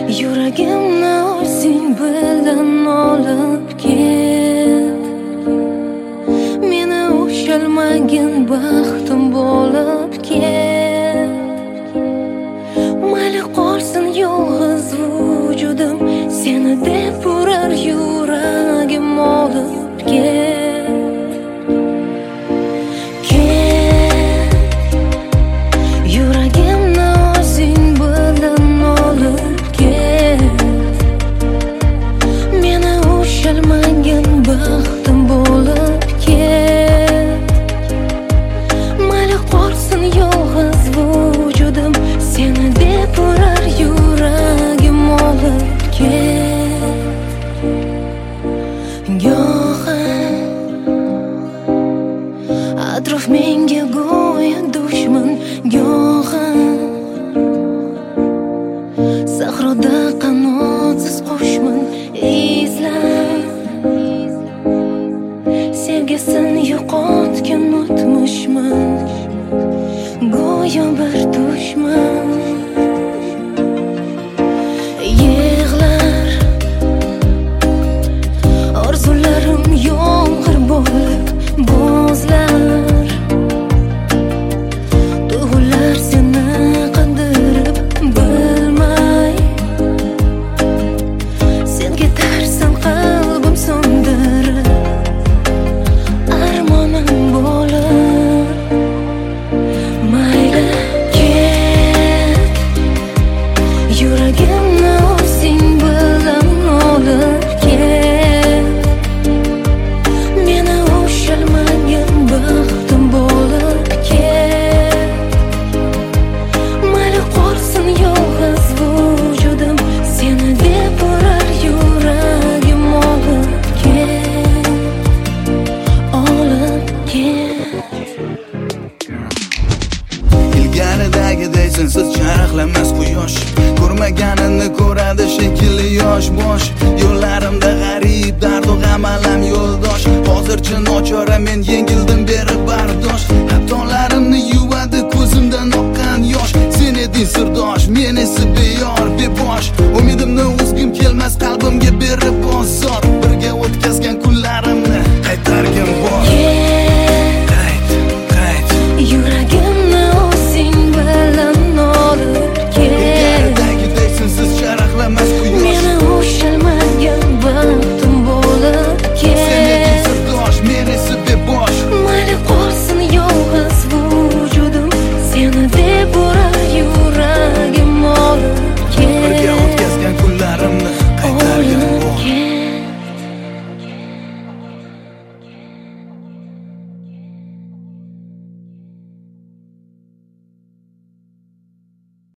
Yuragimni o'zing bilan olib ket. Meni ushalmagin baxtim bo'lib ket. Mayli qolsin yolg'iz vujudim, seni deb urar yuragim olib ket. Yuragimni o'zing bilan olib ket. Meni ushalmagin baxtim bo'lib ket. Mayli qolsin yolg'iz vujudim, seni deb urar yuragim olib ket. Go'yo atrof menga go'yo dushman, go'yo sahroda qanotsiz qushman. Izlab sevgisini yo'qotgan o'tmishman, go'yo bir dushman. Yig'lar orzularim yomg'ir bo'lib bo'zlar. Tuyg'ular seni qandirib bilmay, sen ketarsan qalbim so'ndirib, armonim bo'lib. Mayli ket, yuragimni o'zing bilan olib ket. Meni ushalmagin baxtim bo'lib ket. Mayli qolsin yolg'iz vujudim, seni deb urar yuragim olib ket. Olib ket. Ilgaridagiday sensiz charaqlamas quyosh, ko'rmaganini ko'radi shekilli yosh bosh. Yo'llarimda g'arib dardu g'am alam yo'ldosh. Hozircha nochora men yengildim berib bardosh. Xatolarimni yuvadi ko'zimdan oqqan yosh. Sen eding sirdosh, men esa beyor bebosh. Umidimni uzgim kelmas qalbimga berib ozor.